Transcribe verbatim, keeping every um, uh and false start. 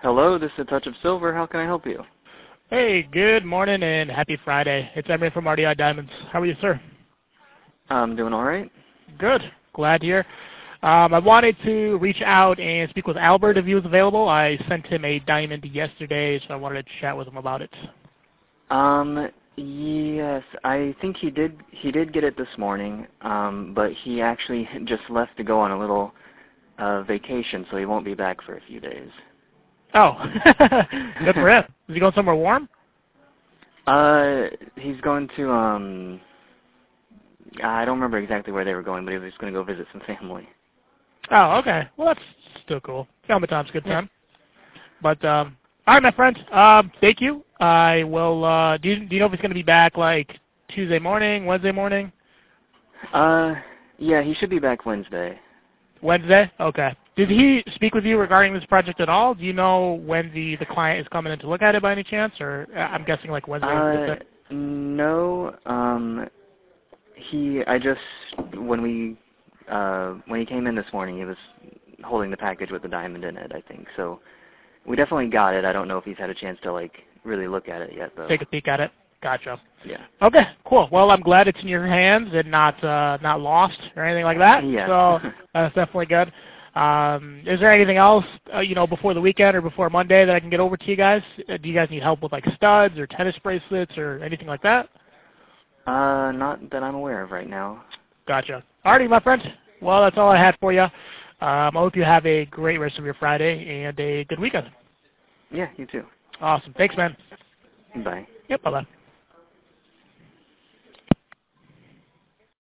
Hello, this is A Touch of Silver. How can I help you? Hey, good morning and happy Friday. It's Emery from R D I Diamonds. How are you, sir? I'm doing all right. Good. Glad to hear. Um, I wanted to reach out and speak with Albert if he was available. I sent him a diamond yesterday, so I wanted to chat with him about it. Um, yes, I think he did. He did get it this morning, um, but he actually just left to go on a little uh, vacation, so he won't be back for a few days. Oh, good for him. Is he going somewhere warm? Uh, he's going to, um, I don't remember exactly where they were going, but he was just going to go visit some family. Oh, okay. Well, that's still cool. Family time's a good time. But, um, all right, my friend. Um, thank you. I will, uh, do you, do you know if he's going to be back, like, Tuesday morning, Wednesday morning? Uh, yeah, he should be back Wednesday. Wednesday? Okay. Did he speak with you regarding this project at all? Do you know when the, the client is coming in to look at it by any chance? Or uh, I'm guessing like Wednesday. Uh, no. Um, he, I just, when we, uh, when he came in this morning, he was holding the package with the diamond in it, I think. So we definitely got it. I don't know if he's had a chance to, like, really look at it yet, though. Take a peek at it. Gotcha. Yeah. Okay, cool. Well, I'm glad it's in your hands and not uh, not lost or anything like that. Yeah. So that's definitely good. Um, is there anything else, uh, you know, before the weekend or before Monday that I can get over to you guys? Uh, do you guys need help with like studs or tennis bracelets or anything like that? Uh, not that I'm aware of right now. Gotcha. Alrighty, my friend. Well, that's all I had for you. Um, I hope you have a great rest of your Friday and a good weekend. Yeah, you too. Awesome. Thanks, man. Bye. Yep. Bye bye.